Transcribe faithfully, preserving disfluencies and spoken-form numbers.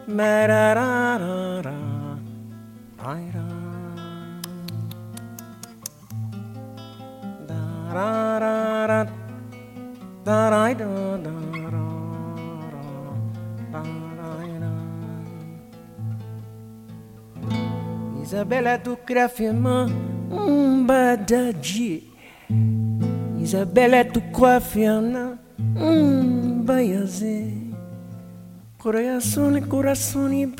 mararara, ira, darara, daraida, darara, daraira. Isabella do Crafema, um badadi. Isabella do Quafiana, um baiaze. Coração, coração.